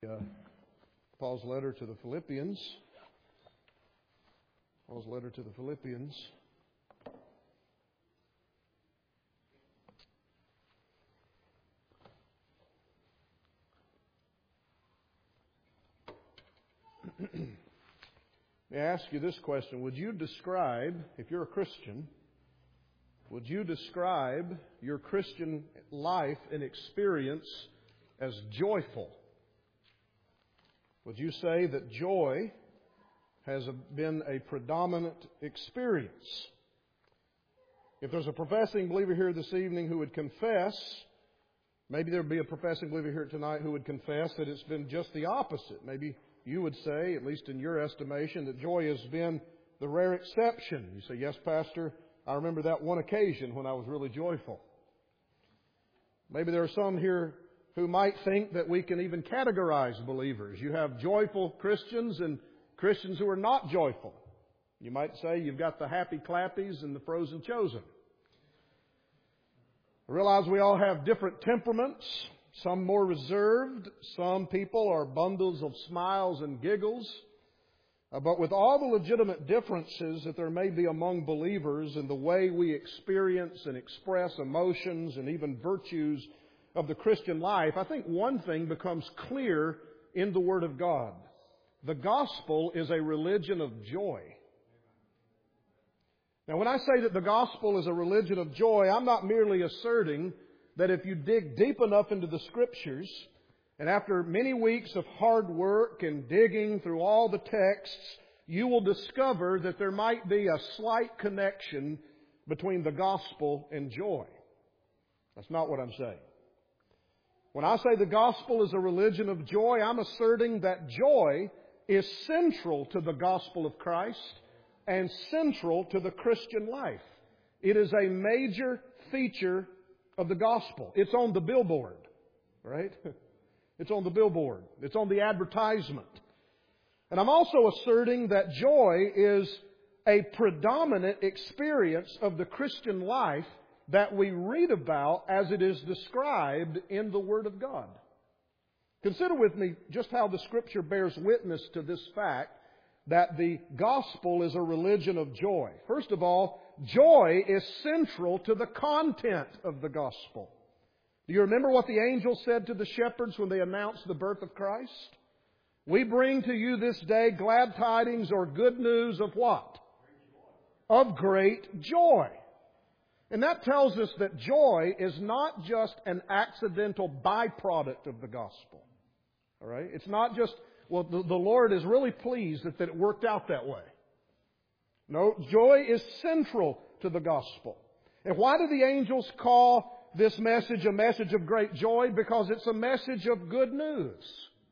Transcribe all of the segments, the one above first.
Paul's letter to the Philippians. Paul's letter to the Philippians. May I ask you this question? Would you describe, if you're a Christian, would you describe your Christian life and experience as joyful? Would you say that joy has been a predominant experience? If there's a professing believer here this evening who would confess, maybe there would be a professing believer here tonight who would confess that it's been just the opposite. Maybe you would say, at least in your estimation, that joy has been the rare exception. You say, yes, Pastor, I remember that one occasion when I was really joyful. Maybe there are some here who might think that we can even categorize believers. You have joyful Christians and Christians who are not joyful. You might say you've got the happy clappies and the frozen chosen. I realize we all have different temperaments, some more reserved. Some people are bundles of smiles and giggles. But with all the legitimate differences that there may be among believers in the way we experience and express emotions and even virtues of the Christian life, I think one thing becomes clear in the Word of God. The gospel is a religion of joy. Now, when I say that the gospel is a religion of joy, I'm not merely asserting that if you dig deep enough into the Scriptures, and after many weeks of hard work and digging through all the texts, you will discover that there might be a slight connection between the gospel and joy. That's not what I'm saying. When I say the gospel is a religion of joy, I'm asserting that joy is central to the gospel of Christ and central to the Christian life. It is a major feature of the gospel. It's on the billboard, right? It's on the billboard. It's on the advertisement. And I'm also asserting that joy is a predominant experience of the Christian life that we read about as it is described in the Word of God. Consider with me just how the Scripture bears witness to this fact that the gospel is a religion of joy. First of all, joy is central to the content of the gospel. Do you remember what the angel said to the shepherds when they announced the birth of Christ? We bring to you this day glad tidings or good news of what? Of great joy. And that tells us that joy is not just an accidental byproduct of the gospel. All right? It's not just, well, the Lord is really pleased that it worked out that way. No, joy is central to the gospel. And why do the angels call this message a message of great joy? Because it's a message of good news.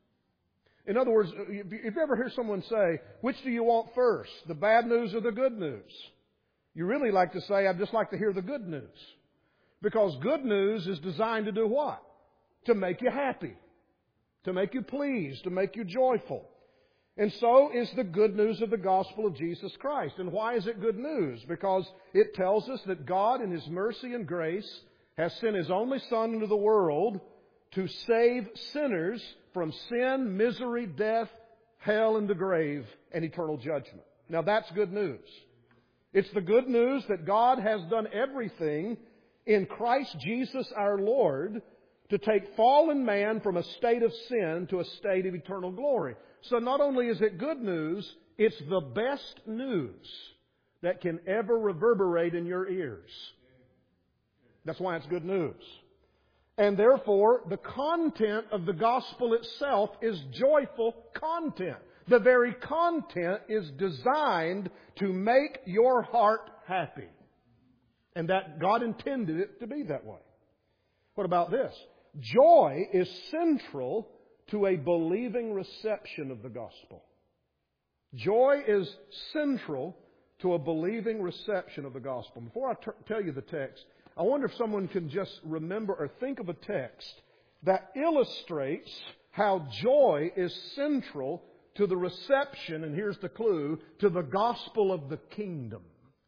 In other words, if you ever hear someone say, which do you want first, the bad news or the good news? You really like to say, I'd just like to hear the good news. Because good news is designed to do what? To make you happy. To make you pleased. To make you joyful. And so is the good news of the gospel of Jesus Christ. And why is it good news? Because it tells us that God in His mercy and grace has sent His only Son into the world to save sinners from sin, misery, death, hell, and the grave, and eternal judgment. Now that's good news. It's the good news that God has done everything in Christ Jesus our Lord to take fallen man from a state of sin to a state of eternal glory. So not only is it good news, it's the best news that can ever reverberate in your ears. That's why it's good news. And therefore, the content of the gospel itself is joyful content. The very content is designed to make your heart happy. And that God intended it to be that way. What about this? Joy is central to a believing reception of the gospel. Joy is central to a believing reception of the gospel. Before I tell you the text, I wonder if someone can just remember or think of a text that illustrates how joy is central to the reception, and here's the clue, to the gospel of the kingdom.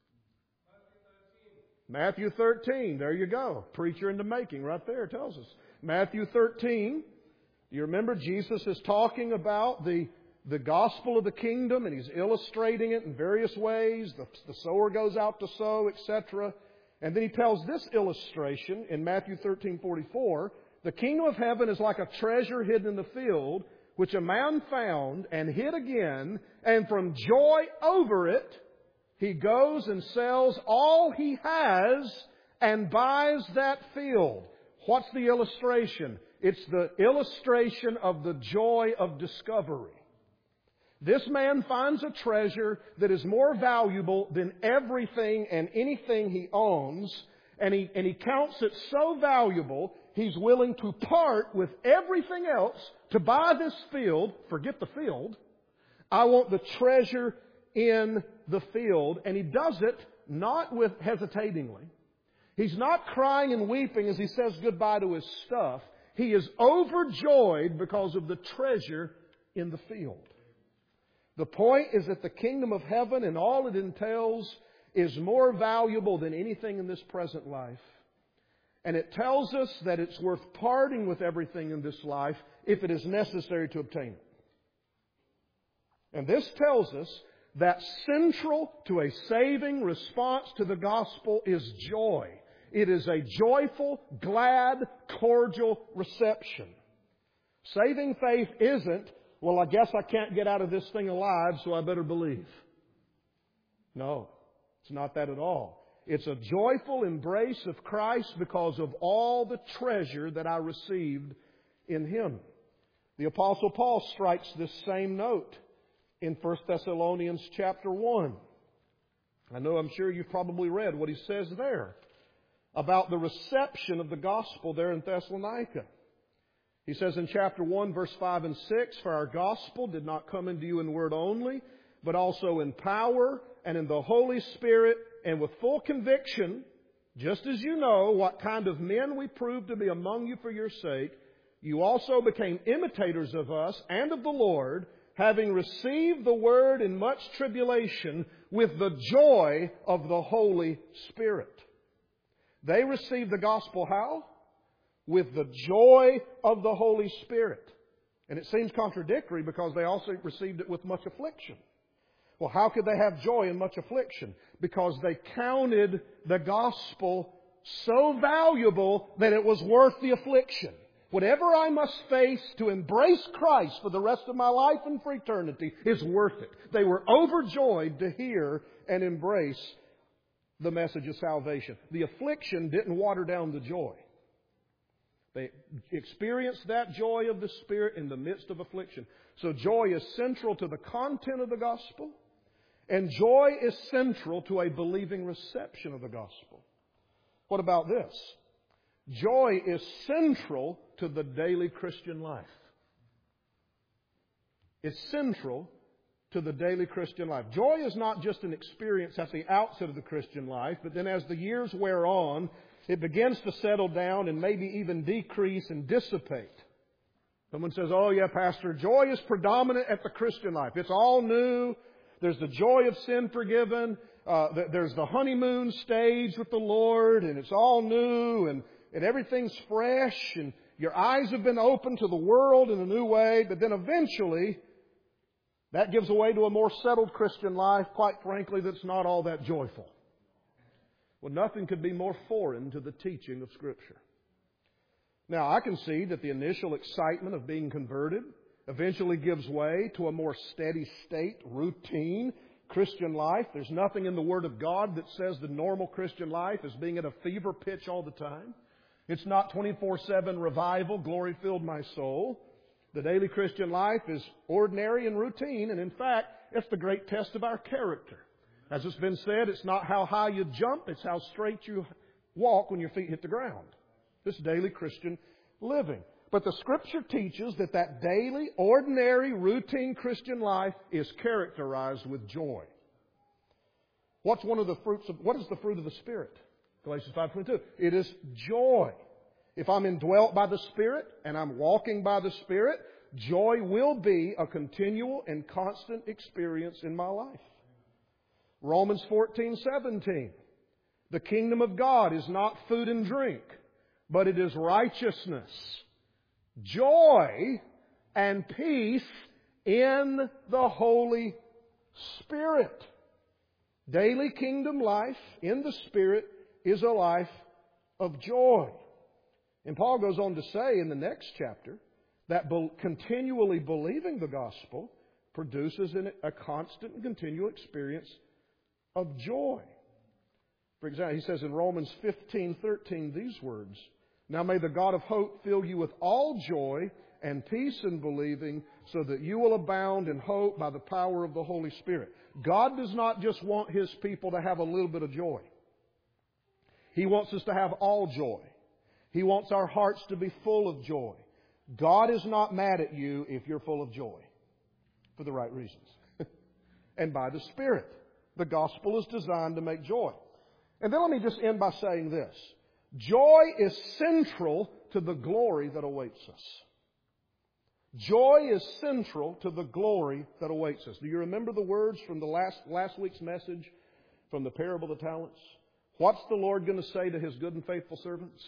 Matthew 13, there you go. Preacher in the making right there tells us. Matthew 13, You remember Jesus is talking about the gospel of the kingdom, and He's illustrating it in various ways. The sower goes out to sow, etc. And then He tells this illustration in Matthew 13:44. The kingdom of heaven is like a treasure hidden in the field, which a man found and hid again, and from joy over it, he goes and sells all he has and buys that field. What's the illustration? It's the illustration of the joy of discovery. This man finds a treasure that is more valuable than everything and anything he owns, and he counts it so valuable, he's willing to part with everything else to buy this field. Forget the field. I want the treasure in the field. And he does it not with hesitatingly. He's not crying and weeping as he says goodbye to his stuff. He is overjoyed because of the treasure in the field. The point is that the kingdom of heaven and all it entails is more valuable than anything in this present life. And it tells us that it's worth parting with everything in this life if it is necessary to obtain it. And this tells us that central to a saving response to the gospel is joy. It is a joyful, glad, cordial reception. Saving faith isn't, well, I guess I can't get out of this thing alive, so I better believe. No, it's not that at all. It's a joyful embrace of Christ because of all the treasure that I received in Him. The Apostle Paul strikes this same note in 1 Thessalonians chapter 1. I'm sure you've probably read what he says there about the reception of the gospel there in Thessalonica. He says in chapter 1, verse 5 and 6, "For our gospel did not come into you in word only, but also in power and in the Holy Spirit and with full conviction, just as you know what kind of men we proved to be among you for your sake, you also became imitators of us and of the Lord, having received the word in much tribulation with the joy of the Holy Spirit." They received the gospel how? With the joy of the Holy Spirit. And it seems contradictory because they also received it with much affliction. Well, how could they have joy in much affliction? Because they counted the gospel so valuable that it was worth the affliction. Whatever I must face to embrace Christ for the rest of my life and for eternity is worth it. They were overjoyed to hear and embrace the message of salvation. The affliction didn't water down the joy. They experienced that joy of the Spirit in the midst of affliction. So joy is central to the content of the gospel, and joy is central to a believing reception of the gospel. What about this? Joy is central to the daily Christian life. It's central to the daily Christian life. Joy is not just an experience at the outset of the Christian life, but then as the years wear on, it begins to settle down and maybe even decrease and dissipate. Someone says, "Oh yeah, Pastor, joy is predominant at the Christian life. It's all new. There's the joy of sin forgiven. There's the honeymoon stage with the Lord, and it's all new, and everything's fresh, and your eyes have been opened to the world in a new way." But then eventually, that gives way to a more settled Christian life, quite frankly, that's not all that joyful. Well, nothing could be more foreign to the teaching of Scripture. Now, I can see that the initial excitement of being converted eventually gives way to a more steady state, routine Christian life. There's nothing in the Word of God that says the normal Christian life is being at a fever pitch all the time. It's not 24/7 revival, glory filled my soul. The daily Christian life is ordinary and routine, and in fact, it's the great test of our character. As it's been said, it's not how high you jump, it's how straight you walk when your feet hit the ground. This daily Christian living. But the Scripture teaches that daily, ordinary, routine Christian life is characterized with joy. What is the fruit of the Spirit? Galatians 5:22. It is joy. If I'm indwelt by the Spirit and I'm walking by the Spirit, joy will be a continual and constant experience in my life. Romans 14:17. The kingdom of God is not food and drink, but it is righteousness joy and peace in the Holy Spirit. Daily kingdom life in the Spirit is a life of joy. And Paul goes on to say in the next chapter that continually believing the gospel produces a constant and continual experience of joy. For example, he says in Romans 15:13 these words, "Now may the God of hope fill you with all joy and peace in believing, so that you will abound in hope by the power of the Holy Spirit." God does not just want His people to have a little bit of joy. He wants us to have all joy. He wants our hearts to be full of joy. God is not mad at you if you're full of joy, for the right reasons. And by the Spirit. The gospel is designed to make joy. And then let me just end by saying this. Joy is central to the glory that awaits us. Joy is central to the glory that awaits us. Do you remember the words from the last week's message from the parable of the talents? What's the Lord going to say to His good and faithful servants?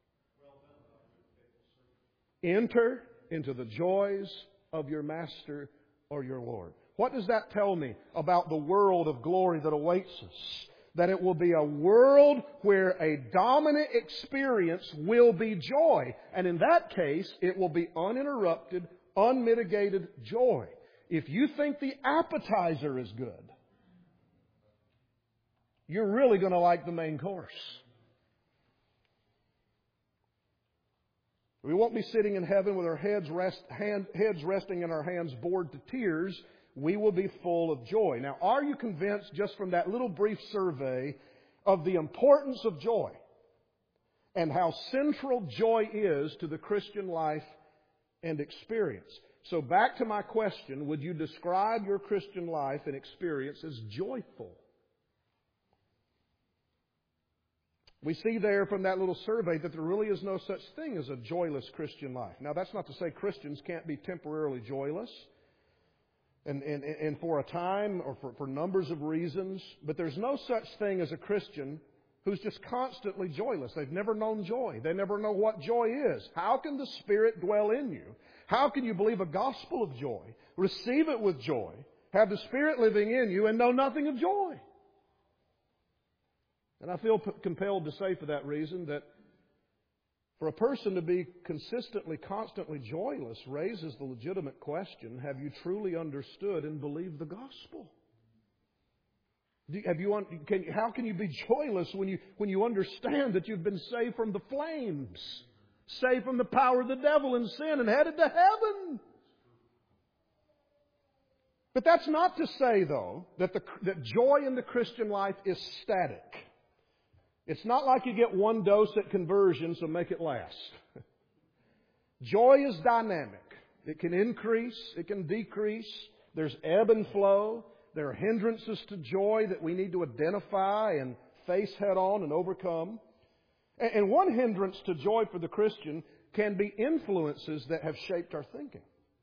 Enter into the joys of your master or your Lord. What does that tell me about the world of glory that awaits us? That it will be a world where a dominant experience will be joy. And in that case, it will be uninterrupted, unmitigated joy. If you think the appetizer is good, you're really going to like the main course. We won't be sitting in heaven with our heads resting in our hands, bored to tears. We will be full of joy. Now, are you convinced just from that little brief survey of the importance of joy and how central joy is to the Christian life and experience? So back to my question, would you describe your Christian life and experience as joyful? We see there from that little survey that there really is no such thing as a joyless Christian life. Now, that's not to say Christians can't be temporarily joyless. And for a time or for numbers of reasons. But there's no such thing as a Christian who's just constantly joyless. They've never known joy. They never know what joy is. How can the Spirit dwell in you? How can you believe a gospel of joy, receive it with joy, have the Spirit living in you, and know nothing of joy? And I feel compelled to say for that reason that for a person to be consistently, constantly joyless raises the legitimate question, have you truly understood and believed the gospel? How can you be joyless when you understand that you've been saved from the flames, saved from the power of the devil and sin, and headed to heaven? But that's not to say, though, that joy in the Christian life is static. It's not like you get one dose at conversion, so make it last. Joy is dynamic. It can increase. It can decrease. There's ebb and flow. There are hindrances to joy that we need to identify and face head on and overcome. And one hindrance to joy for the Christian can be influences that have shaped our thinking.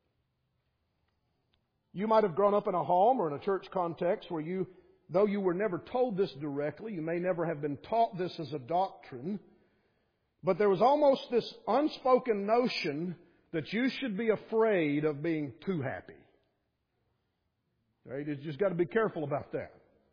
You might have grown up in a home or in a church context where though you were never told this directly, you may never have been taught this as a doctrine, but there was almost this unspoken notion that you should be afraid of being too happy. Right? You just got to be careful about that.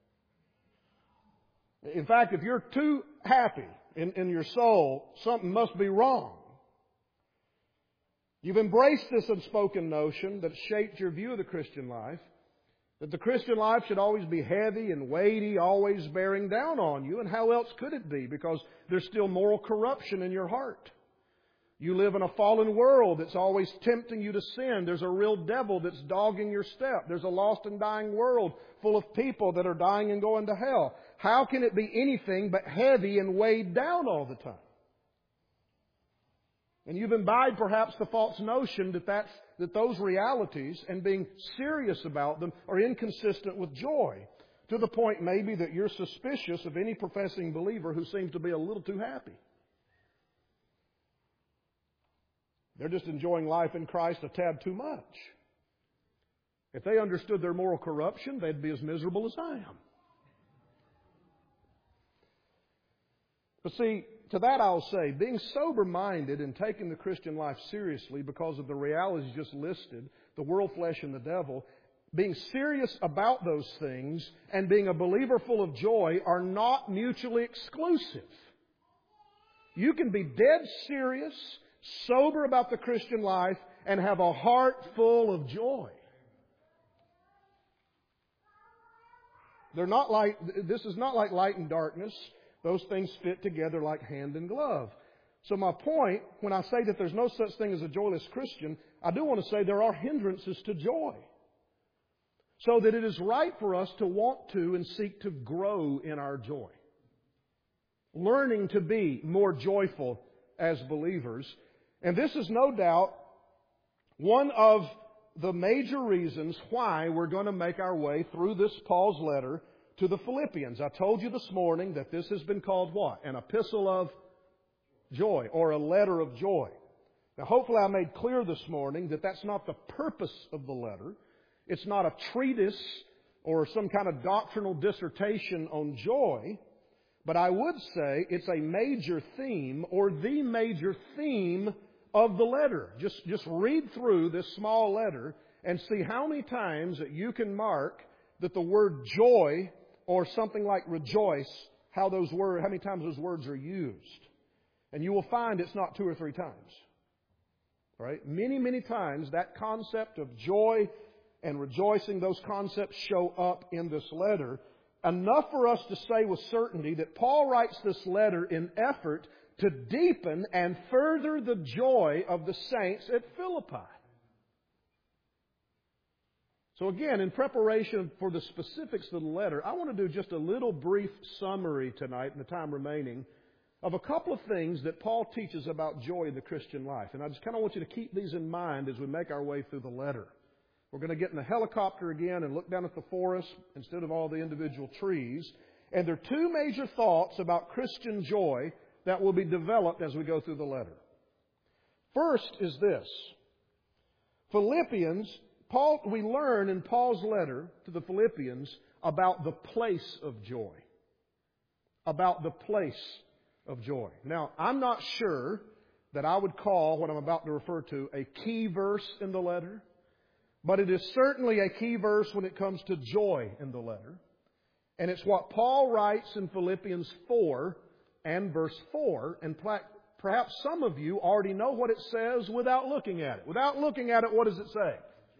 In fact, if you're too happy in your soul, something must be wrong. You've embraced this unspoken notion that shaped your view of the Christian life, that the Christian life should always be heavy and weighty, always bearing down on you. And how else could it be? Because there's still moral corruption in your heart. You live in a fallen world that's always tempting you to sin. There's a real devil that's dogging your step. There's a lost and dying world full of people that are dying and going to hell. How can it be anything but heavy and weighed down all the time? And you've imbibed perhaps the false notion that those realities and being serious about them are inconsistent with joy, to the point maybe that you're suspicious of any professing believer who seems to be a little too happy. They're just enjoying life in Christ a tad too much. If they understood their moral corruption, they'd be as miserable as I am. But see, to that I'll say, being sober-minded and taking the Christian life seriously because of the realities just listed, the world, flesh, and the devil, being serious about those things and being a believer full of joy are not mutually exclusive. You can be dead serious, sober about the Christian life, and have a heart full of joy. This is not like light and darkness. Those things fit together like hand and glove. So my point, when I say that there's no such thing as a joyless Christian, I do want to say there are hindrances to joy. So that it is right for us to want to and seek to grow in our joy. Learning to be more joyful as believers. And this is no doubt one of the major reasons why we're going to make our way through this Paul's letter to the Philippians. I told you this morning that this has been called what? An epistle of joy, or a letter of joy. Now hopefully I made clear this morning that that's not the purpose of the letter. It's not a treatise or some kind of doctrinal dissertation on joy. But I would say it's a major theme, or the major theme of the letter. Just read through this small letter and see how many times that you can mark that the word joy or something like rejoice, how many times those words are used. And you will find it's not 2 or 3 times. Right? Many, many times that concept of joy and rejoicing, those concepts show up in this letter. Enough for us to say with certainty that Paul writes this letter in effort to deepen and further the joy of the saints at Philippi. So again, in preparation for the specifics of the letter, I want to do just a little brief summary tonight in the time remaining of a couple of things that Paul teaches about joy in the Christian life. And I just kind of want you to keep these in mind as we make our way through the letter. We're going to get in the helicopter again and look down at the forest instead of all the individual trees. And there are 2 major thoughts about Christian joy that will be developed as we go through the letter. First is this. We learn in Paul's letter to the Philippians about the place of joy. About the place of joy. Now, I'm not sure that I would call what I'm about to refer to a key verse in the letter. But it is certainly a key verse when it comes to joy in the letter. And it's what Paul writes in Philippians 4 and verse 4. And perhaps some of you already know what it says without looking at it. Without looking at it, what does it say?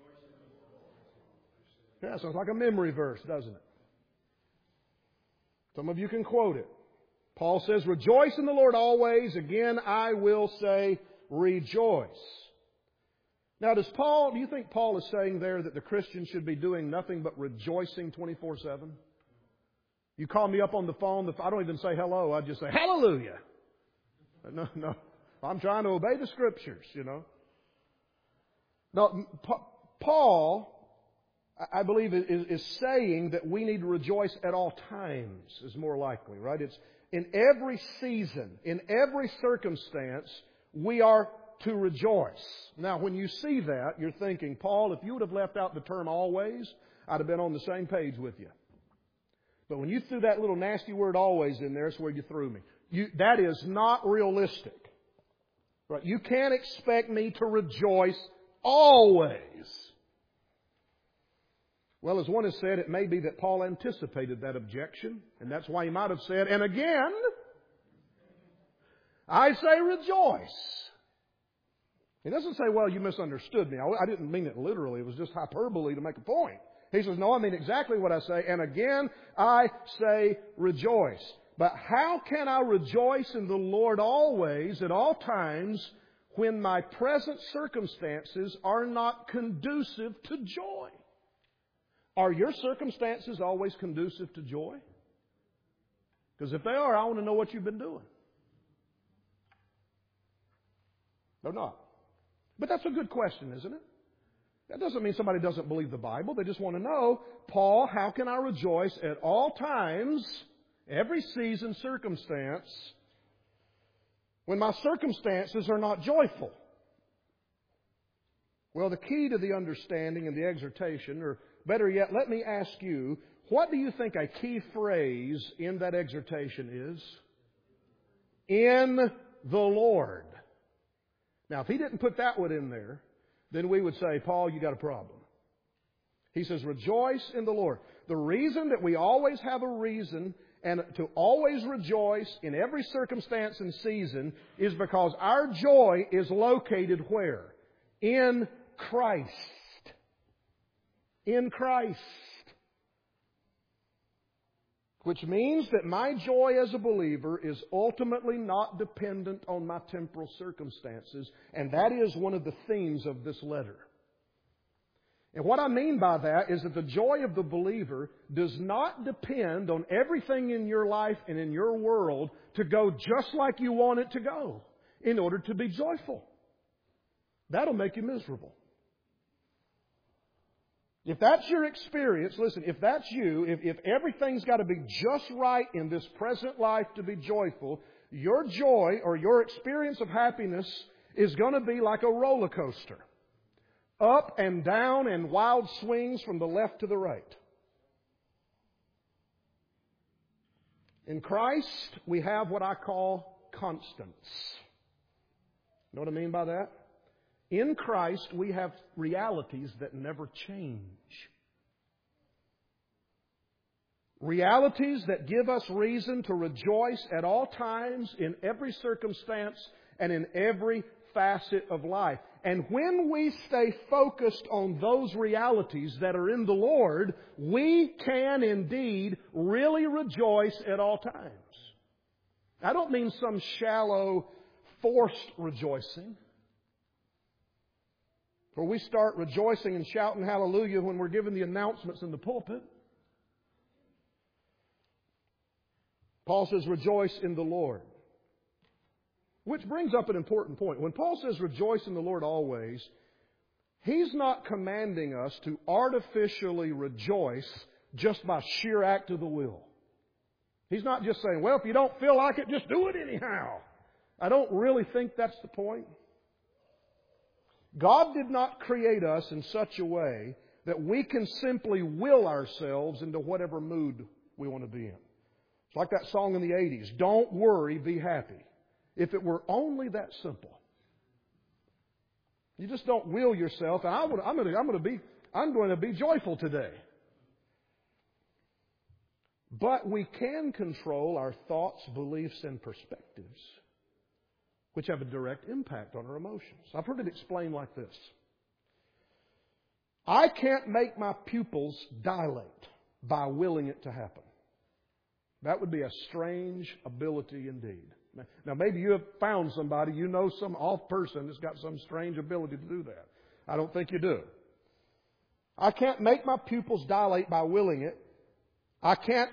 Yeah, sounds like a memory verse, doesn't it? Some of you can quote it. Paul says, "Rejoice in the Lord always. Again, I will say, rejoice." Now, do you think Paul is saying there that the Christian should be doing nothing but rejoicing 24/7? You call me up on the phone, I don't even say hello, I just say, hallelujah. No, I'm trying to obey the Scriptures, you know. No, Paul, I believe, is saying that we need to rejoice at all times, is more likely, right? It's in every season, in every circumstance, we are to rejoice. Now, when you see that, you're thinking, Paul, if you would have left out the term always, I'd have been on the same page with you. But when you threw that little nasty word always in there, that's where you threw me. That is not realistic. Right? You can't expect me to rejoice always. Well, as one has said, it may be that Paul anticipated that objection, and that's why he might have said, and again, I say rejoice. He doesn't say, well, you misunderstood me. I didn't mean it literally. It was just hyperbole to make a point. He says, no, I mean exactly what I say. And again, I say rejoice. But how can I rejoice in the Lord always, at all times, when my present circumstances are not conducive to joy? Are your circumstances always conducive to joy? Because if they are, I want to know what you've been doing. They're not. But that's a good question, isn't it? That doesn't mean somebody doesn't believe the Bible. They just want to know, Paul, how can I rejoice at all times, every season, circumstance, when my circumstances are not joyful? Well, the key to the understanding and the exhortation, or better yet, let me ask you, what do you think a key phrase in that exhortation is? in the Lord. Now, if he didn't put that one in there, then we would say, Paul, you got a problem. He says, rejoice in the Lord. The reason that we always have a reason and to always rejoice in every circumstance and season is because our joy is located where? In Christ. In Christ. Which means that my joy as a believer is ultimately not dependent on my temporal circumstances. And that is one of the themes of this letter. And what I mean by that is that the joy of the believer does not depend on everything in your life and in your world to go just like you want it to go in order to be joyful. That'll make you miserable. If that's your experience, listen, if that's you, if everything's got to be just right in this present life to be joyful, your joy or your experience of happiness is going to be like a roller coaster. Up and down and wild swings from the left to the right. In Christ, we have what I call constants. Know what I mean by that? In Christ, we have realities that never change. Realities that give us reason to rejoice at all times, in every circumstance, and in every facet of life. And when we stay focused on those realities that are in the Lord, we can indeed really rejoice at all times. I don't mean some shallow, forced rejoicing, where we start rejoicing and shouting hallelujah when we're giving the announcements in the pulpit. Paul says, rejoice in the Lord. Which brings up an important point. When Paul says rejoice in the Lord always, he's not commanding us to artificially rejoice just by sheer act of the will. He's not just saying, well, if you don't feel like it, just do it anyhow. I don't really think that's the point. God did not create us in such a way that we can simply will ourselves into whatever mood we want to be in. It's like that song in the 80s, don't worry, be happy. If it were only that simple. You just don't will yourself, and I'm going to be joyful today. But we can control our thoughts, beliefs, and perspectives, which have a direct impact on our emotions. I've heard it explained like this. I can't make my pupils dilate by willing it to happen. That would be a strange ability indeed. Now, maybe you have found somebody, you know some off person that's got some strange ability to do that. I don't think you do. I can't make my pupils dilate by willing it. I can't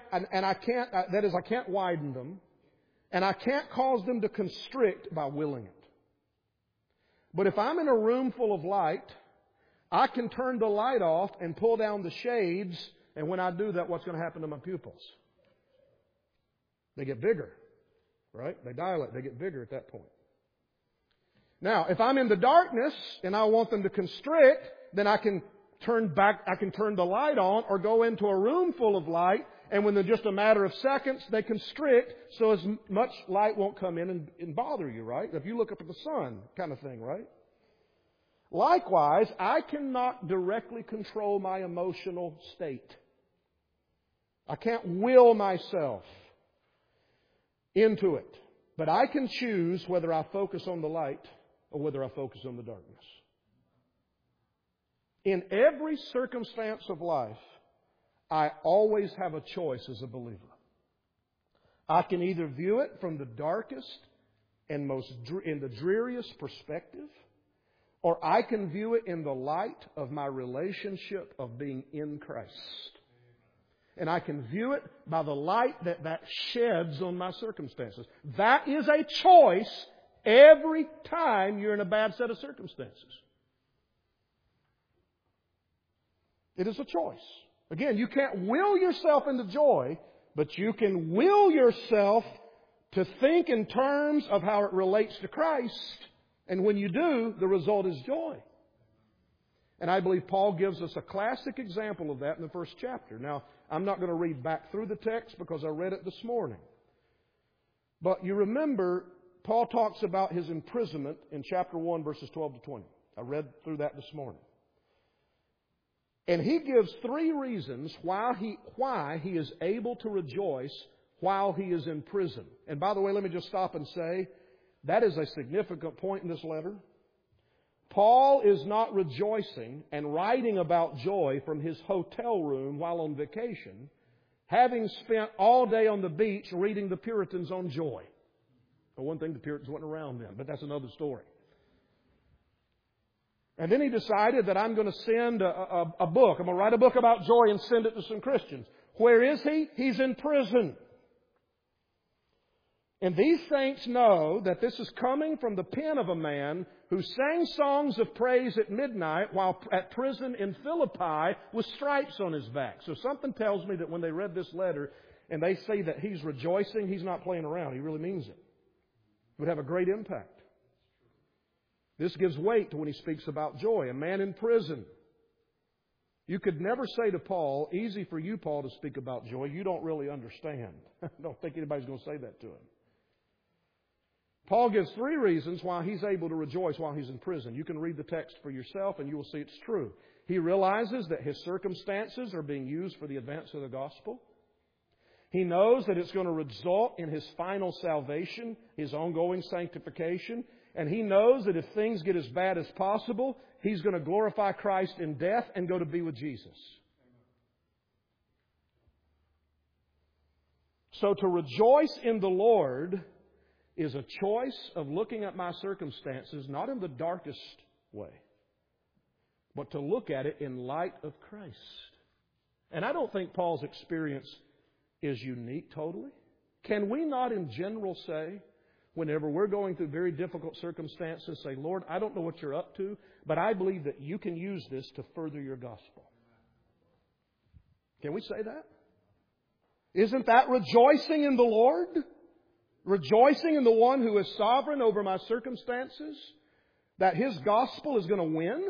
widen them. And I can't cause them to constrict by willing it. But if I'm in a room full of light, I can turn the light off and pull down the shades. And when I do that, what's going to happen to my pupils? They get bigger. Right? They dilate. They get bigger at that point. Now, if I'm in the darkness and I want them to constrict, then I can turn the light on or go into a room full of light. And within just a matter of seconds, they constrict so as much light won't come in and bother you, right? If you look up at the sun kind of thing, right? Likewise, I cannot directly control my emotional state. I can't will myself into it. But I can choose whether I focus on the light or whether I focus on the darkness. In every circumstance of life, I always have a choice as a believer. I can either view it from the darkest and in the dreariest perspective, or I can view it in the light of my relationship of being in Christ. And I can view it by the light that sheds on my circumstances. That is a choice every time you're in a bad set of circumstances. It is a choice. Again, you can't will yourself into joy, but you can will yourself to think in terms of how it relates to Christ. And when you do, the result is joy. And I believe Paul gives us a classic example of that in the first chapter. Now, I'm not going to read back through the text because I read it this morning. But you remember, Paul talks about his imprisonment in chapter 1, verses 12 to 20. I read through that this morning. And he gives 3 reasons why he is able to rejoice while he is in prison. And by the way, let me just stop and say, that is a significant point in this letter. Paul is not rejoicing and writing about joy from his hotel room while on vacation, having spent all day on the beach reading the Puritans on joy. For one thing, the Puritans weren't around then, but that's another story. And then he decided that I'm going to send a book. I'm going to write a book about joy and send it to some Christians. Where is he? He's in prison. And these saints know that this is coming from the pen of a man who sang songs of praise at midnight while at prison in Philippi with stripes on his back. So something tells me that when they read this letter and they say that he's rejoicing, he's not playing around. He really means it. It would have a great impact. This gives weight to when he speaks about joy. A man in prison. You could never say to Paul, easy for you, Paul, to speak about joy. You don't really understand. I don't think anybody's going to say that to him. Paul gives 3 reasons why he's able to rejoice while he's in prison. You can read the text for yourself and you will see it's true. He realizes that his circumstances are being used for the advance of the gospel. He knows that it's going to result in his final salvation, his ongoing sanctification. And he knows that if things get as bad as possible, he's going to glorify Christ in death and go to be with Jesus. So to rejoice in the Lord is a choice of looking at my circumstances, not in the darkest way, but to look at it in light of Christ. And I don't think Paul's experience is unique totally. Can we not in general say, whenever we're going through very difficult circumstances, say, Lord, I don't know what you're up to, but I believe that you can use this to further your gospel? Can we say that? Isn't that rejoicing in the Lord? Rejoicing in the one who is sovereign over my circumstances? That His gospel is going to win?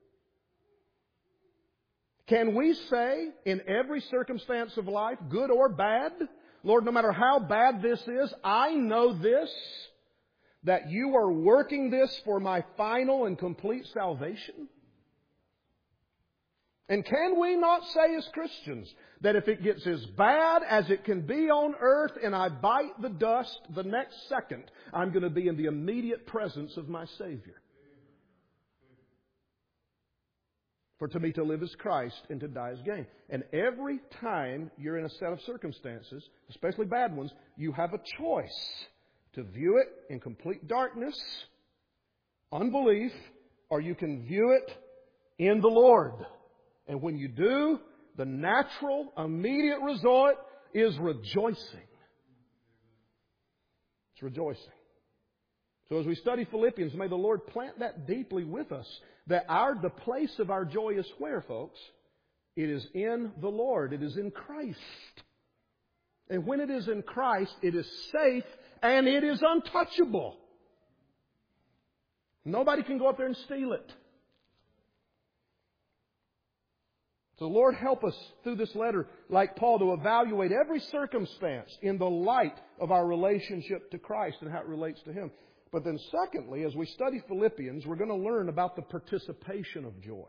Can we say in every circumstance of life, good or bad, Lord, no matter how bad this is, I know this, that you are working this for my final and complete salvation? And can we not say as Christians that if it gets as bad as it can be on earth and I bite the dust, the next second I'm going to be in the immediate presence of my Savior? For to me to live is Christ and to die is gain. And every time you're in a set of circumstances, especially bad ones, you have a choice to view it in complete darkness, unbelief, or you can view it in the Lord. And when you do, the natural, immediate result is rejoicing. It's rejoicing. So as we study Philippians, may the Lord plant that deeply with us, that the place of our joy is where, folks? It is in the Lord. It is in Christ. And when it is in Christ, it is safe and it is untouchable. Nobody can go up there and steal it. So Lord, help us through this letter, like Paul, to evaluate every circumstance in the light of our relationship to Christ and how it relates to Him. But then secondly, as we study Philippians, we're going to learn about the participation of joy.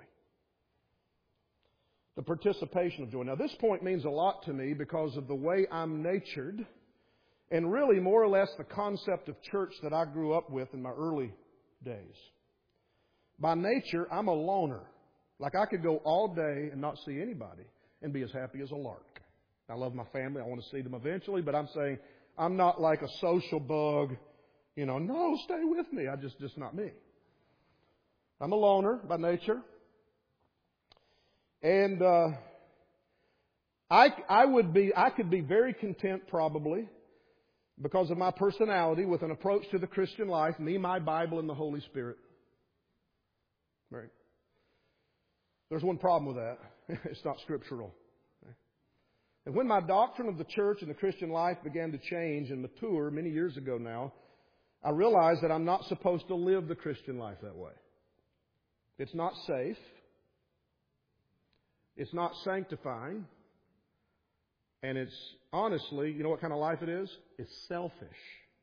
The participation of joy. Now, this point means a lot to me because of the way I'm natured, and really more or less the concept of church that I grew up with in my early days. By nature, I'm a loner. Like I could go all day and not see anybody and be as happy as a lark. I love my family. I want to see them eventually, but I'm saying I'm not like a social bug. You know, no, stay with me. Just not me. I'm a loner by nature. And I could be very content probably because of my personality with an approach to the Christian life, me, my Bible, and the Holy Spirit. Right. There's one problem with that. It's not scriptural. And when my doctrine of the church and the Christian life began to change and mature many years ago now, I realized that I'm not supposed to live the Christian life that way. It's not safe. It's not sanctifying. And it's honestly, you know what kind of life it is? It's selfish.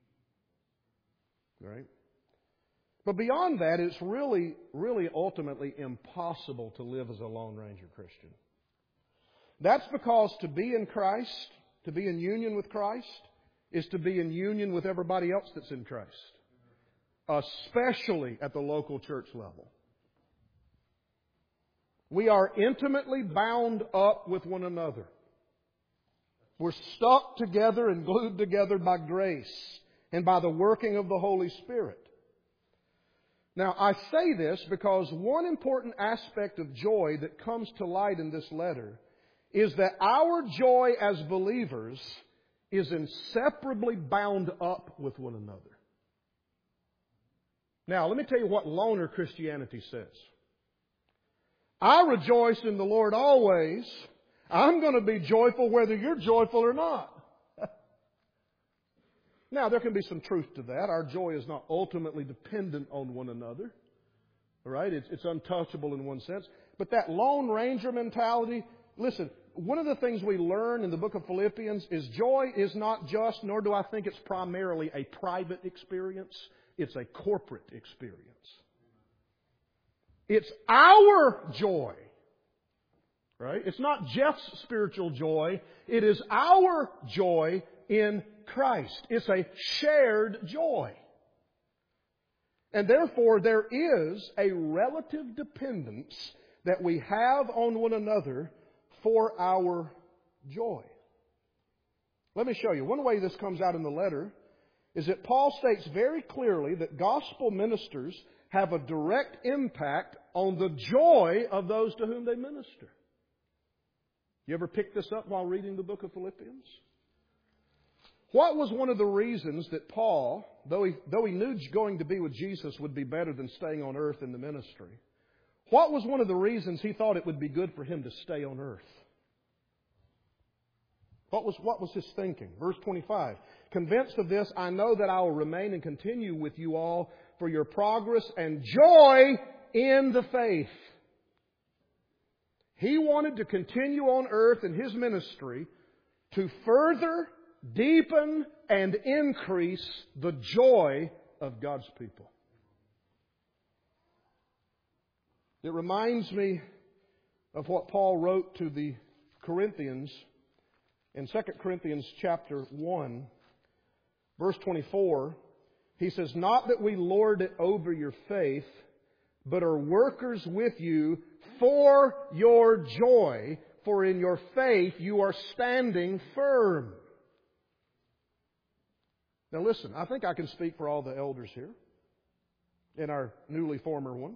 Right? But beyond that, it's really, really ultimately impossible to live as a Lone Ranger Christian. That's because to be in Christ, to be in union with Christ, is to be in union with everybody else that's in Christ. Especially at the local church level. We are intimately bound up with one another. We're stuck together and glued together by grace and by the working of the Holy Spirit. Now, I say this because one important aspect of joy that comes to light in this letter is that our joy as believers is inseparably bound up with one another. Now, let me tell you what loner Christianity says. I rejoice in the Lord always. I'm going to be joyful whether you're joyful or not. Now, there can be some truth to that. Our joy is not ultimately dependent on one another. Right? It's untouchable in one sense. But that Lone Ranger mentality, listen, one of the things we learn in the book of Philippians is joy is not just, nor do I think it's primarily a private experience. It's a corporate experience. It's our joy. Right? It's not Jeff's spiritual joy. It is our joy in Christ. It's a shared joy. And therefore, there is a relative dependence that we have on one another for our joy. Let me show you. One way this comes out in the letter is that Paul states very clearly that gospel ministers have a direct impact on the joy of those to whom they minister. You ever pick this up while reading the book of Philippians? What was one of the reasons that Paul, though he knew going to be with Jesus would be better than staying on earth in the ministry, what was one of the reasons he thought it would be good for him to stay on earth? What was his thinking? Verse 25. Convinced of this, I know that I will remain and continue with you all for your progress and joy in the faith. He wanted to continue on earth in his ministry to further, deepen, and increase the joy of God's people. It reminds me of what Paul wrote to the Corinthians in 2 Corinthians chapter 1, verse 24. He says, not that we lord it over your faith, but are workers with you for your joy, for in your faith you are standing firm. Now listen, I think I can speak for all the elders here in our newly former one.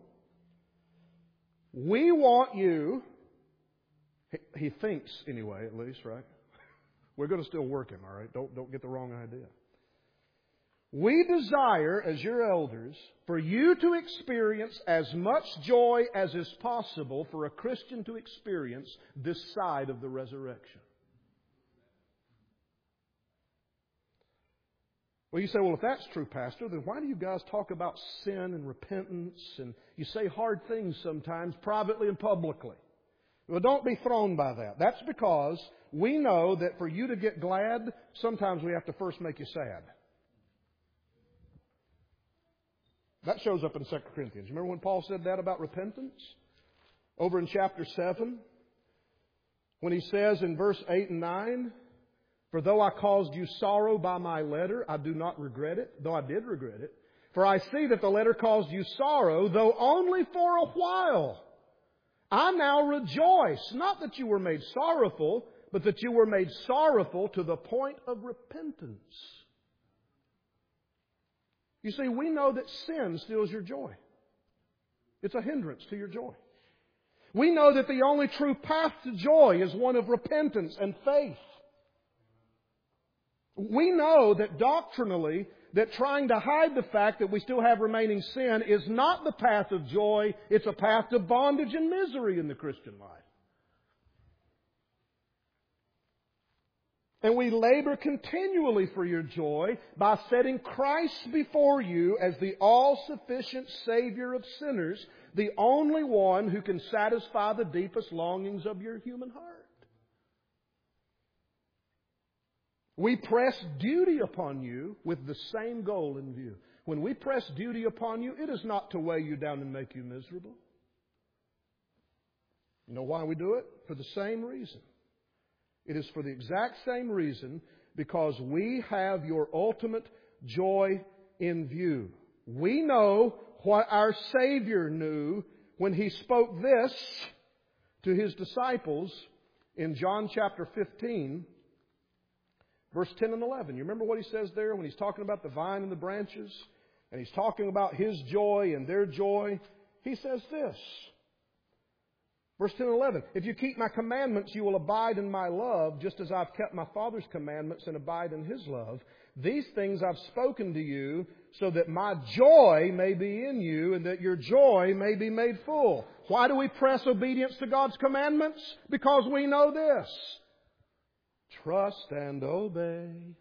We want you, he thinks anyway, at least, right? We're going to still work him, all right? Don't get the wrong idea. We desire, as your elders, for you to experience as much joy as is possible for a Christian to experience this side of the resurrection. Well, you say, well, if that's true, Pastor, then why do you guys talk about sin and repentance and you say hard things sometimes privately and publicly? Well, don't be thrown by that. That's because we know that for you to get glad, sometimes we have to first make you sad. That shows up in 2 Corinthians. Remember when Paul said that about repentance? Over in chapter 7, when he says in verse 8 and 9, for though I caused you sorrow by my letter, I do not regret it, though I did regret it. For I see that the letter caused you sorrow, though only for a while. I now rejoice, not that you were made sorrowful, but that you were made sorrowful to the point of repentance. You see, we know that sin steals your joy. It's a hindrance to your joy. We know that the only true path to joy is one of repentance and faith. We know that doctrinally, that trying to hide the fact that we still have remaining sin is not the path of joy. It's a path to bondage and misery in the Christian life. And we labor continually for your joy by setting Christ before you as the all-sufficient Savior of sinners, the only one who can satisfy the deepest longings of your human heart. We press duty upon you with the same goal in view. When we press duty upon you, it is not to weigh you down and make you miserable. You know why we do it? For the same reason. It is for the exact same reason, because we have your ultimate joy in view. We know what our Savior knew when He spoke this to His disciples in John chapter 15, verse 10 and 11. You remember what He says there when He's talking about the vine and the branches? And He's talking about His joy and their joy. He says this. Verse 10 and 11. If you keep My commandments, you will abide in My love, just as I've kept My Father's commandments and abide in His love. These things I've spoken to you, so that My joy may be in you, and that your joy may be made full. Why do we press obedience to God's commandments? Because we know this. Trust and obey,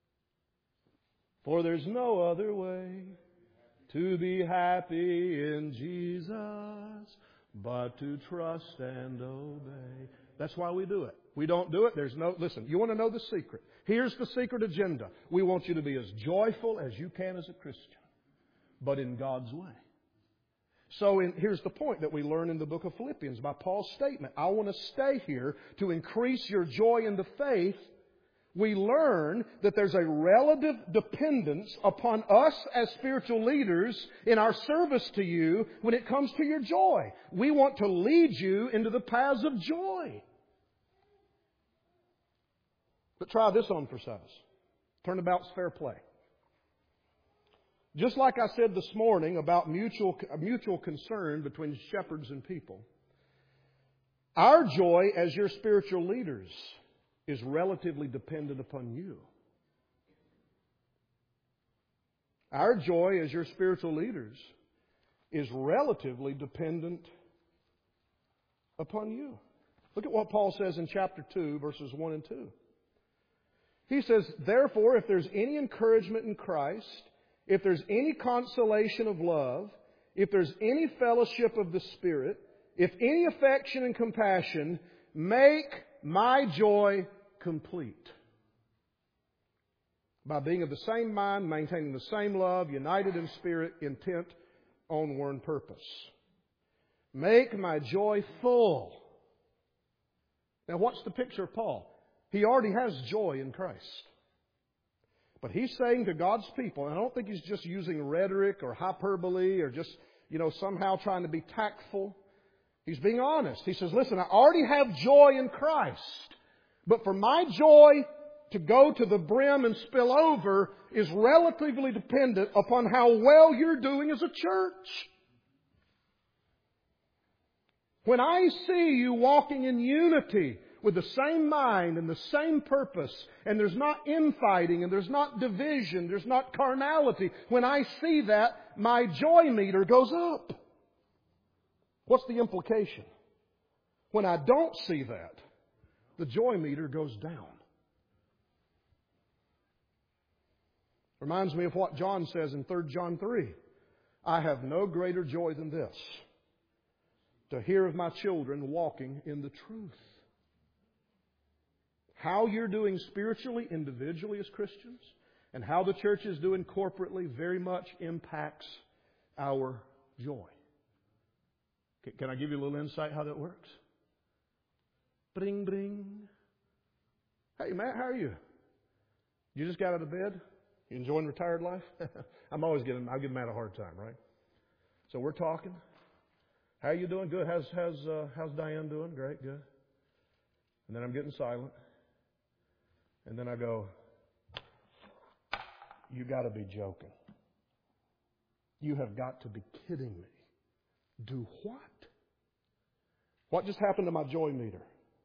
for there's no other way to be happy in Jesus but to trust and obey. That's why we do it. We don't do it. Listen, you want to know the secret? Here's the secret agenda. We want you to be as joyful as you can as a Christian, but in God's way. So here's the point that we learn in the book of Philippians by Paul's statement. I want to stay here to increase your joy in the faith. We learn that there's a relative dependence upon us as spiritual leaders in our service to you when it comes to your joy. We want to lead you into the paths of joy. But try this on for size. Turnabout's fair play. Just like I said this morning about mutual concern between shepherds and people, our joy as your spiritual leaders is relatively dependent upon you. Our joy as your spiritual leaders is relatively dependent upon you. Look at what Paul says in chapter 2, verses 1 and 2. He says, therefore, if there's any encouragement in Christ, if there's any consolation of love, if there's any fellowship of the Spirit, if any affection and compassion, make my joy complete by being of the same mind, maintaining the same love, united in spirit, intent on one purpose. Make my joy full. Now, what's the picture of Paul? He already has joy in Christ. But he's saying to God's people, and I don't think he's just using rhetoric or hyperbole or just, somehow trying to be tactful. He's being honest. He says, listen, I already have joy in Christ. But for my joy to go to the brim and spill over is relatively dependent upon how well you're doing as a church. When I see you walking in unity with the same mind and the same purpose, and there's not infighting, and there's not division, there's not carnality, when I see that, my joy meter goes up. What's the implication? When I don't see that, the joy meter goes down. Reminds me of what John says in 3 John 3. I have no greater joy than this, to hear of my children walking in the truth. How you're doing spiritually, individually as Christians, and how the church is doing corporately very much impacts our joy. Can I give you a little insight how that works? Bring, bring. Hey, Matt, how are you? You just got out of bed? You enjoying retired life? I'll give Matt a hard time, right? So we're talking. How are you doing? Good. How's Diane doing? Great, good. And then I'm getting silent. And then I go, you got to be joking. You have got to be kidding me. Do what? What just happened to my joy meter?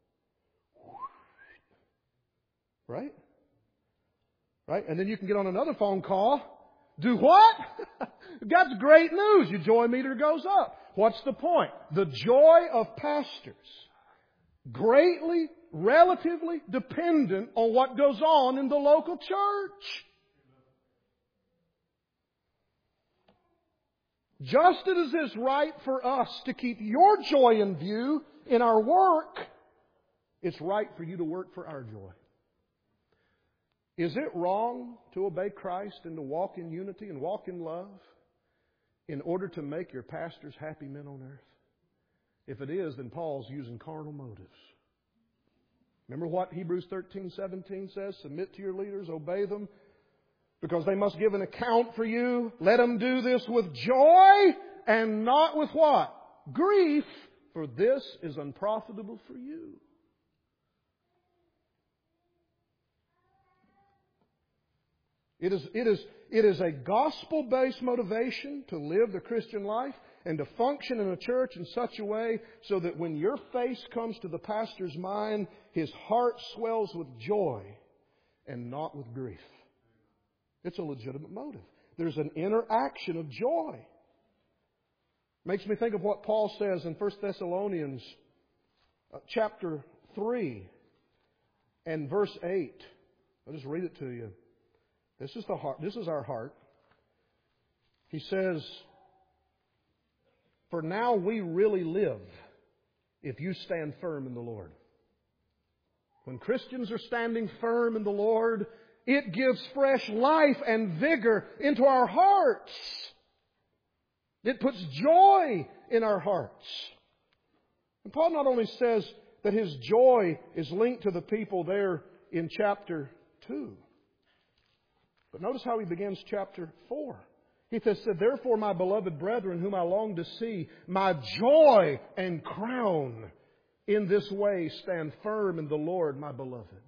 Right? Right? And then you can get on another phone call. Do what? That's great news. Your joy meter goes up. What's the point? The joy of pastors greatly, relatively dependent on what goes on in the local church. Just as it is right for us to keep your joy in view in our work, it's right for you to work for our joy. Is it wrong to obey Christ and to walk in unity and walk in love in order to make your pastors happy men on earth? If it is, then Paul's using carnal motives. Remember what Hebrews 13:17 says? Submit to your leaders, obey them, because they must give an account for you. Let them do this with joy and not with what? Grief, for this is unprofitable for you. It is a gospel-based motivation to live the Christian life and to function in a church in such a way so that when your face comes to the pastor's mind, his heart swells with joy and not with grief. It's a legitimate motive. There's an interaction of joy. Makes me think of what Paul says in 1 Thessalonians chapter 3 and verse 8. I'll just read it to you. This is the heart. This is our heart. He says, "For now we really live if you stand firm in the Lord." When Christians are standing firm in the Lord, it gives fresh life and vigor into our hearts. It puts joy in our hearts. And Paul not only says that his joy is linked to the people there in chapter 2, but notice how he begins chapter 4. He says, "Therefore, my beloved brethren, whom I long to see, my joy and crown, in this way stand firm in the Lord, my beloved."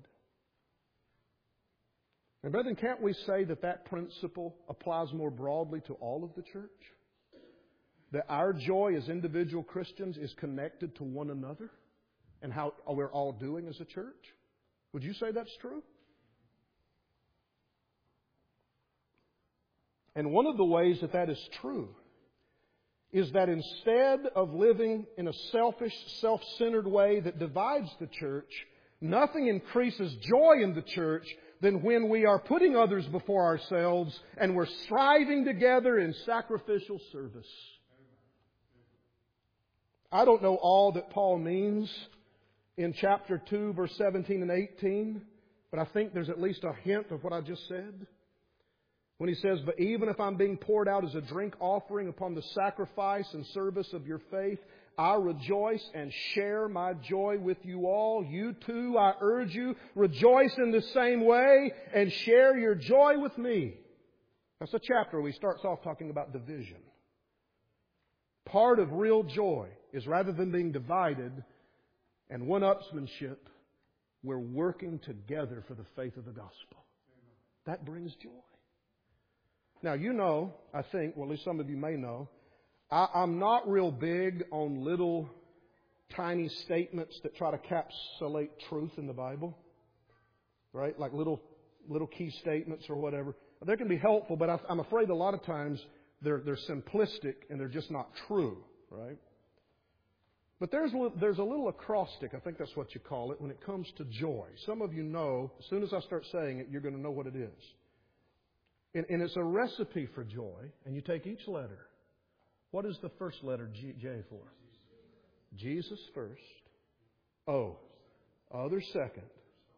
And brethren, can't we say that that principle applies more broadly to all of the church? That our joy as individual Christians is connected to one another and how we're all doing as a church? Would you say that's true? And one of the ways that that is true is that instead of living in a selfish, self-centered way that divides the church, nothing increases joy in the church than when we are putting others before ourselves and we're striving together in sacrificial service. I don't know all that Paul means in chapter 2, verse 17 and 18, but I think there's at least a hint of what I just said. When he says, "But even if I'm being poured out as a drink offering upon the sacrifice and service of your faith, I rejoice and share my joy with you all. You too, I urge you, rejoice in the same way and share your joy with me." That's a chapter where he starts off talking about division. Part of real joy is rather than being divided and one-upsmanship, we're working together for the faith of the gospel. That brings joy. Now, you know, I think, well, at least some of you may know, I'm not real big on little tiny statements that try to encapsulate truth in the Bible. Right? Like little key statements or whatever. They can be helpful, but I'm afraid a lot of times they're simplistic and they're just not true. Right? But there's a little acrostic, I think that's what you call it, when it comes to joy. Some of you know, as soon as I start saying it, you're going to know what it is. And it's a recipe for joy. And you take each letter. What is the first letter J for? Jesus first. O. Others second.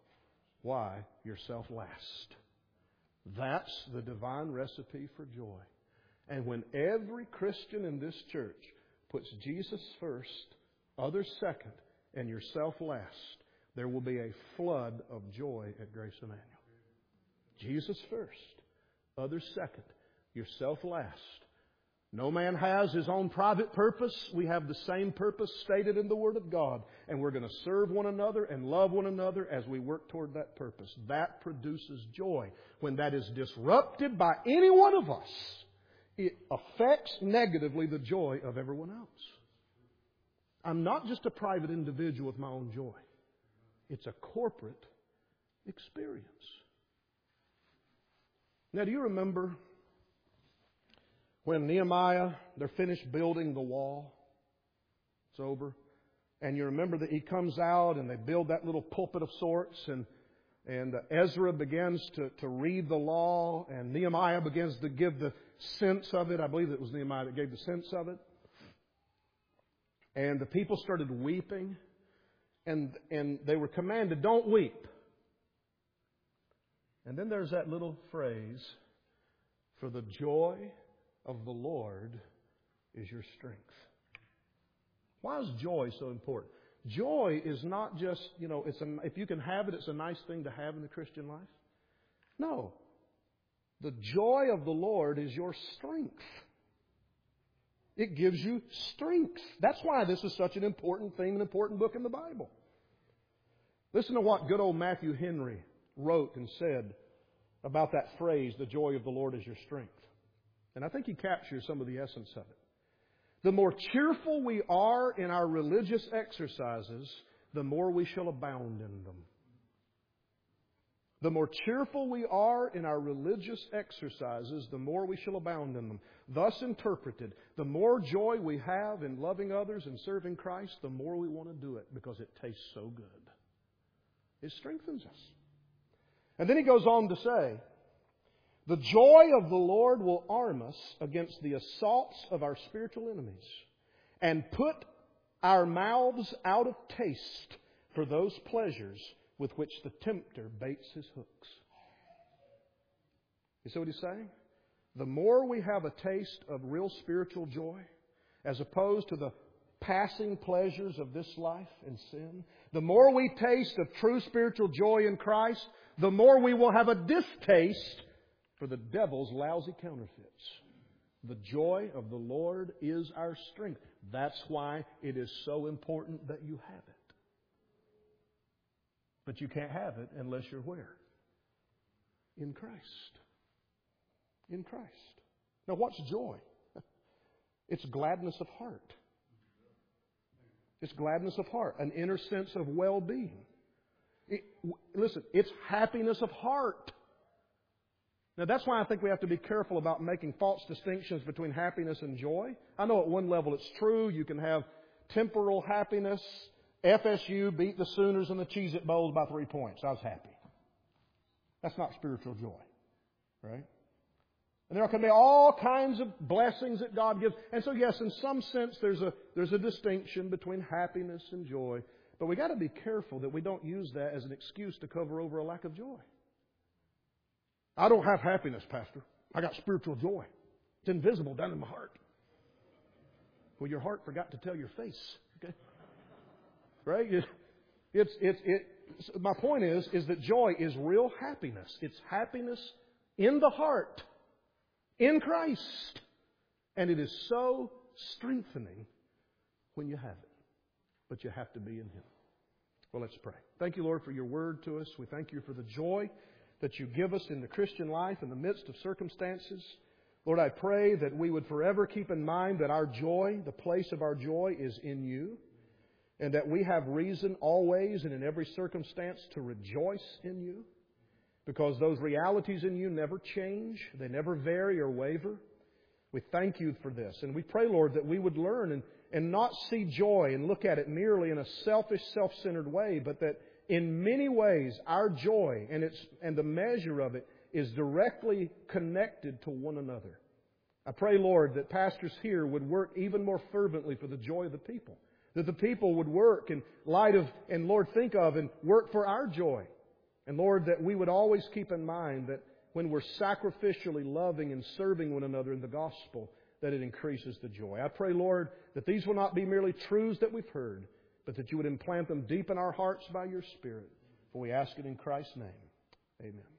Y. Yourself last. That's the divine recipe for joy. And when every Christian in this church puts Jesus first, others second, and yourself last, there will be a flood of joy at Grace Emmanuel. Jesus first. Others second. Yourself last. No man has his own private purpose. We have the same purpose stated in the Word of God. And we're going to serve one another and love one another as we work toward that purpose. That produces joy. When that is disrupted by any one of us, it affects negatively the joy of everyone else. I'm not just a private individual with my own joy. It's a corporate experience. Now, do you remember when Nehemiah, they're finished building the wall? It's over. And you remember that he comes out and they build that little pulpit of sorts, and Ezra begins to read the law, and Nehemiah begins to give the sense of it. I believe it was Nehemiah that gave the sense of it. And the people started weeping, and they were commanded, "Don't weep." And then there's that little phrase, for the joy of the Lord is your strength. Why is joy so important? Joy is not just, if you can have it, it's a nice thing to have in the Christian life. No. The joy of the Lord is your strength. It gives you strength. That's why this is such an important thing, an important book in the Bible. Listen to what good old Matthew Henry wrote and said about that phrase, the joy of the Lord is your strength. And I think he captures some of the essence of it. The more cheerful we are in our religious exercises, the more we shall abound in them. The more cheerful we are in our religious exercises, the more we shall abound in them. Thus interpreted, the more joy we have in loving others and serving Christ, the more we want to do it because it tastes so good. It strengthens us. And then he goes on to say, the joy of the Lord will arm us against the assaults of our spiritual enemies and put our mouths out of taste for those pleasures with which the tempter baits his hooks. You see what he's saying? The more we have a taste of real spiritual joy, as opposed to the passing pleasures of this life and sin, the more we taste of true spiritual joy in Christ, the more we will have a distaste for the devil's lousy counterfeits. The joy of the Lord is our strength. That's why it is so important that you have it. But you can't have it unless you're where? In Christ. In Christ. Now what's joy? It's gladness of heart. It's gladness of heart, an inner sense of well-being. Listen, it's happiness of heart. Now that's why I think we have to be careful about making false distinctions between happiness and joy. I know at one level it's true. You can have temporal happiness. FSU beat the Sooners in the Cheez-It Bowls by 3 points. I was happy. That's not spiritual joy. Right? And there can be all kinds of blessings that God gives. And so yes, in some sense there's a distinction between happiness and joy. But we've got to be careful that we don't use that as an excuse to cover over a lack of joy. I don't have happiness, Pastor. I got spiritual joy. It's invisible down in my heart. Well, your heart forgot to tell your face. Okay? Right? My point is that joy is real happiness. It's happiness in the heart, in Christ. And it is so strengthening when you have it. But you have to be in Him. Well, let's pray. Thank you, Lord, for your word to us. We thank you for the joy that you give us in the Christian life in the midst of circumstances. Lord, I pray that we would forever keep in mind that our joy, the place of our joy, is in you. And that we have reason always and in every circumstance to rejoice in you. Because those realities in you never change. They never vary or waver. We thank you for this. And we pray, Lord, that we would learn and not see joy and look at it merely in a selfish, self-centered way, but that in many ways our joy and the measure of it is directly connected to one another. I pray, Lord, that pastors here would work even more fervently for the joy of the people. That the people would work in light of, and Lord, think of and work for our joy. And Lord, that we would always keep in mind that when we're sacrificially loving and serving one another in the gospel, that it increases the joy. I pray, Lord, that these will not be merely truths that we've heard, but that you would implant them deep in our hearts by your Spirit. For we ask it in Christ's name. Amen.